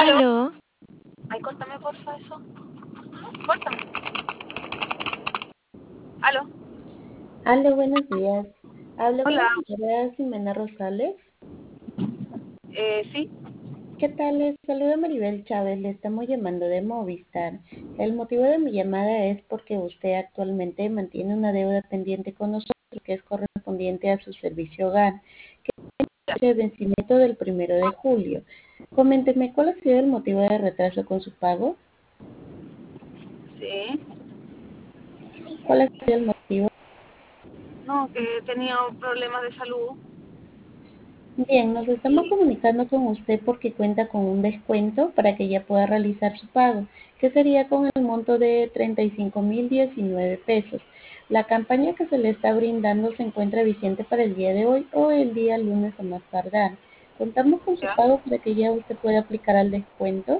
¿Aló? Aló, Ay, córtame, porfa, eso. Córtame. ¿Aló? Aló, buenos días. Hablo con la Hola. señora Ximena Rosales. Sí. ¿Qué tal? Les saluda Maribel Chávez. Le estamos llamando de Movistar. El motivo de mi llamada es porque usted actualmente mantiene una deuda pendiente con nosotros que es correspondiente a su servicio hogar, que tiene vencimiento del 1 de julio. Coménteme, ¿cuál ha sido el motivo de retraso con su pago? Sí. ¿Cuál ha sido el motivo? No, que tenía problemas de salud. Bien, nos estamos Y comunicando con usted porque cuenta con un descuento para que ella pueda realizar su pago, que sería con el monto de 35.019 pesos. La campaña que se le está brindando se encuentra vigente para el día de hoy o el día lunes a más tardar. Contamos con su ya. pago para que ya usted pueda aplicar al descuento.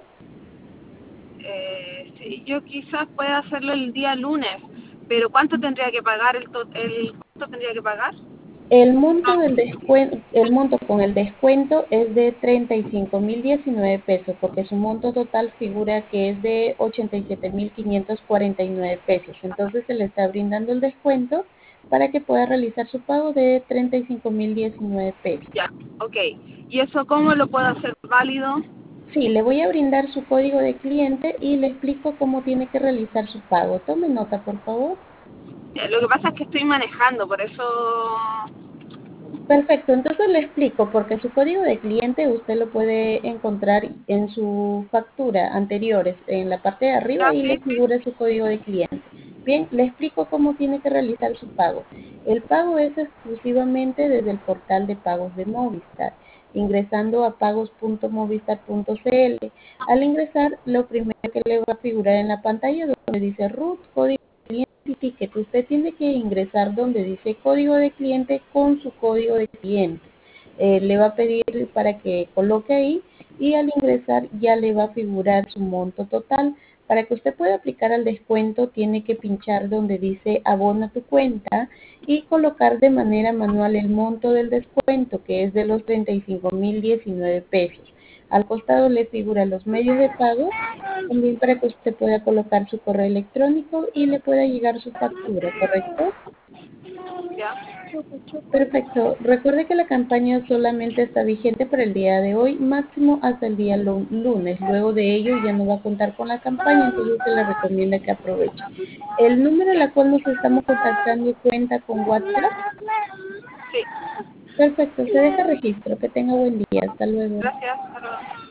Sí, yo quizás pueda hacerlo el día lunes, pero ¿cuánto tendría que pagar cuánto tendría que pagar? El monto del descuento, el monto con el descuento es de 35.019 pesos, porque su monto total figura que es de 87.549 pesos. Entonces se le está brindando el descuento para que pueda realizar su pago de 35.019 pesos. Ya, ok. ¿Y eso cómo lo puedo hacer válido? Sí, le voy a brindar su código de cliente y le explico cómo tiene que realizar su pago. Tome nota, por favor. Lo que pasa es que estoy manejando, por eso... Perfecto, entonces le explico, porque su código de cliente usted lo puede encontrar en su factura anteriores, en la parte de arriba, Ya, ahí le sí, sí. figura su código de cliente. Bien, le explico cómo tiene que realizar su pago. El pago es exclusivamente desde el portal de pagos de Movistar, ingresando a pagos.movistar.cl. Al ingresar, lo primero que le va a figurar en la pantalla donde dice RUT, código y ticket. Usted tiene que ingresar donde dice código de cliente con su código de cliente. Le va a pedir para que coloque ahí y al ingresar ya le va a figurar su monto total. Para que usted pueda aplicar al descuento tiene que pinchar donde dice abona tu cuenta y colocar de manera manual el monto del descuento, que es de los 35.019 pesos. Al costado le figuran los medios de pago, también para que usted pueda colocar su correo electrónico y le pueda llegar su factura, ¿correcto? Ya. Perfecto. Recuerde que la campaña solamente está vigente para el día de hoy, máximo hasta el día lunes. Luego de ello ya no va a contar con la campaña, entonces se le recomienda que aproveche. El número en Ya. el cual nos estamos contactando cuenta con WhatsApp. Sí. Perfecto, se deja registro. Que tenga buen día. Hasta luego. Gracias. Hasta luego.